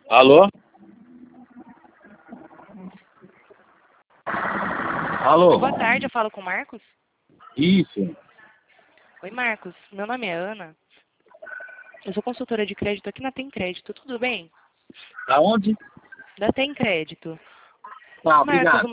Alô? Alô? Boa tarde, eu falo com o Marcos? Isso. Oi, Marcos. Meu nome é Ana. Eu sou consultora de crédito aqui na Tem Crédito. Tudo bem? Aonde? Da Tem Crédito. Tá, Marcos, obrigado.